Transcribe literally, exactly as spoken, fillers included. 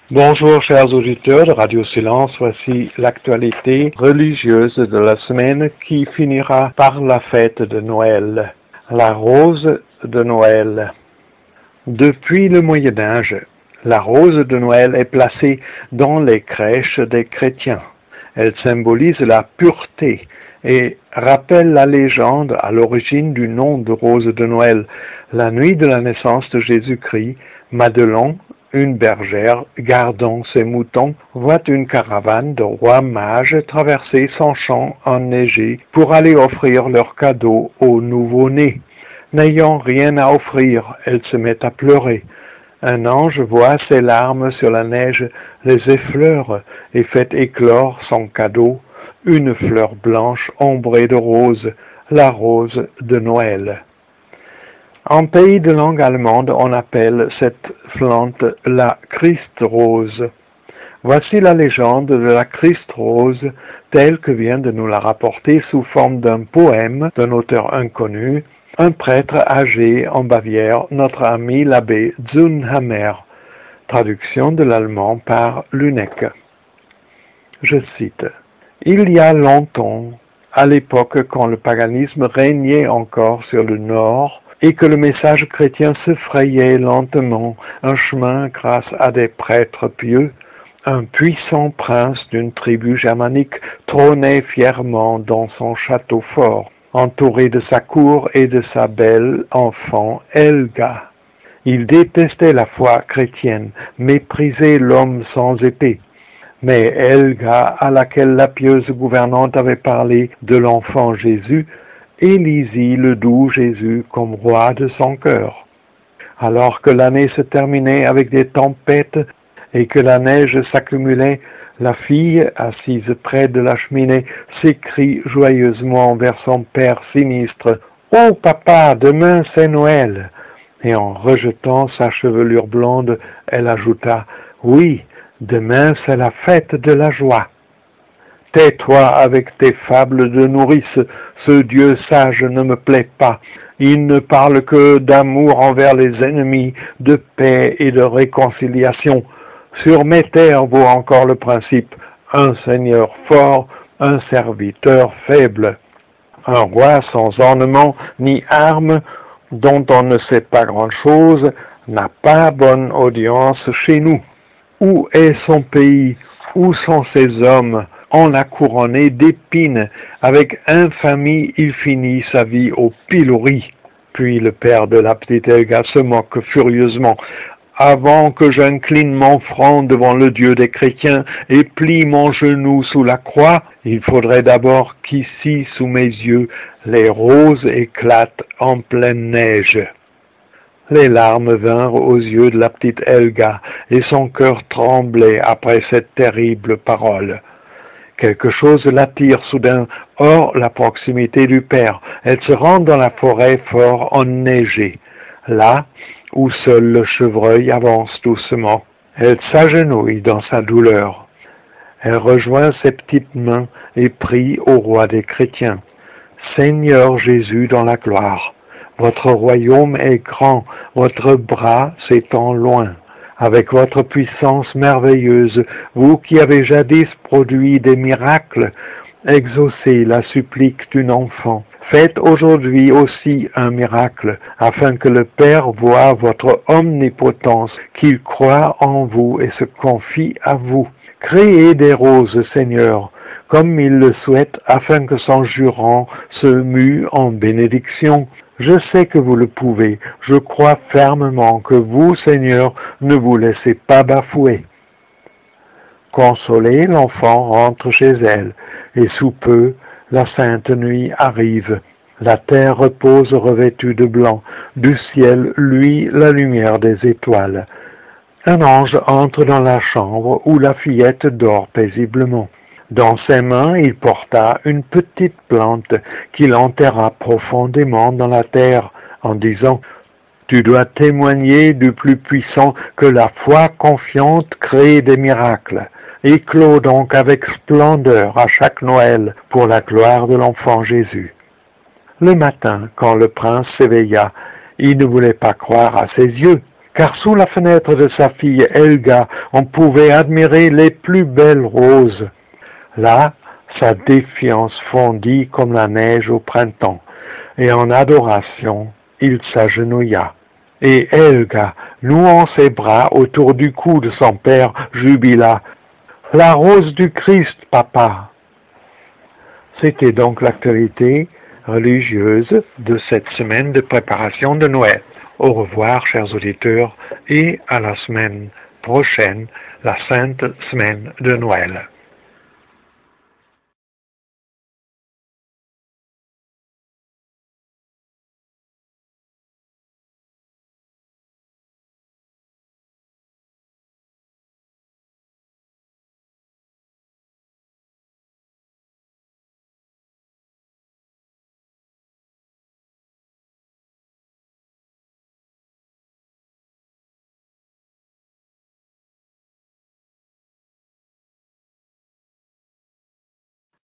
Bonjour chers auditeurs de Radio Silence, voici l'actualité religieuse de la semaine qui finira par la fête de Noël, la rose de Noël. Depuis le Moyen-Âge, la rose de Noël est placée dans les crèches des chrétiens. Elle symbolise la pureté et rappelle la légende à l'origine du nom de rose de Noël. La nuit de la naissance de Jésus-Christ, Madelon, une bergère gardant ses moutons, voit une caravane de rois mages traverser son champ enneigé pour aller offrir leurs cadeaux au nouveau-né. N'ayant rien à offrir, elle se met à pleurer. Un ange voit ses larmes sur la neige, les effleure et fait éclore son cadeau, une fleur blanche ombrée de rose, la rose de Noël. En pays de langue allemande, on appelle cette plante la Christrose. Voici la légende de la Christrose telle que vient de nous la rapporter sous forme d'un poème d'un auteur inconnu, un prêtre âgé en Bavière, notre ami l'abbé Zunhammer. Traduction de l'allemand par Luneck. Je cite. « Il y a longtemps, à l'époque quand le paganisme régnait encore sur le nord, et que le message chrétien se frayait lentement un chemin grâce à des prêtres pieux, un puissant prince d'une tribu germanique trônait fièrement dans son château fort, entouré de sa cour et de sa belle enfant Helga. Il détestait la foi chrétienne, méprisait l'homme sans épée. Mais Helga, à laquelle la pieuse gouvernante avait parlé de l'enfant Jésus, élisit le doux Jésus comme roi de son cœur. Alors que l'année se terminait avec des tempêtes et que la neige s'accumulait, la fille, assise près de la cheminée, s'écrie joyeusement vers son père sinistre « Oh papa, demain c'est Noël !» Et en rejetant sa chevelure blonde, elle ajouta « Oui, demain c'est la fête de la joie. » Tais-toi avec tes fables de nourrice, ce Dieu sage ne me plaît pas. Il ne parle que d'amour envers les ennemis, de paix et de réconciliation. Sur mes terres vaut encore le principe, un seigneur fort, un serviteur faible. Un roi sans ornement ni armes, dont on ne sait pas grand-chose, n'a pas bonne audience chez nous. Où est son pays? Où sont ses hommes? On l'a couronné d'épines. Avec infamie, il finit sa vie au pilori. Puis le père de la petite Helga se moque furieusement. Avant que j'incline mon front devant le Dieu des chrétiens et plie mon genou sous la croix, il faudrait d'abord qu'ici, sous mes yeux, les roses éclatent en pleine neige. Les larmes vinrent aux yeux de la petite Helga, et son cœur tremblait après cette terrible parole. Quelque chose l'attire soudain hors la proximité du père. Elle se rend dans la forêt fort enneigée, là où seul le chevreuil avance doucement. Elle s'agenouille dans sa douleur. Elle rejoint ses petites mains et prie au roi des chrétiens. Seigneur Jésus dans la gloire, votre royaume est grand, votre bras s'étend loin. Avec votre puissance merveilleuse, vous qui avez jadis produit des miracles, exaucez la supplique d'une enfant. Faites aujourd'hui aussi un miracle, afin que le Père voie votre omnipotence, qu'il croit en vous et se confie à vous. Créez des roses, Seigneur, comme il le souhaite, afin que son jurant se mue en bénédiction. Je sais que vous le pouvez, je crois fermement que vous, Seigneur, ne vous laissez pas bafouer. Consolée, l'enfant rentre chez elle, et sous peu, la sainte nuit arrive. La terre repose revêtue de blanc, du ciel luit la lumière des étoiles. Un ange entre dans la chambre où la fillette dort paisiblement. Dans ses mains, il porta une petite plante qu'il enterra profondément dans la terre, en disant « Tu dois témoigner du plus puissant que la foi confiante crée des miracles. Éclôt donc avec splendeur à chaque Noël pour la gloire de l'enfant Jésus. » Le matin, quand le prince s'éveilla, il ne voulait pas croire à ses yeux, car sous la fenêtre de sa fille Helga, on pouvait admirer les plus belles roses. Là, sa défiance fondit comme la neige au printemps, et en adoration, il s'agenouilla. Et Helga, nouant ses bras autour du cou de son père, jubila. « La rose du Christ, papa !» C'était donc l'actualité religieuse de cette semaine de préparation de Noël. Au revoir, chers auditeurs, et à la semaine prochaine, la sainte semaine de Noël.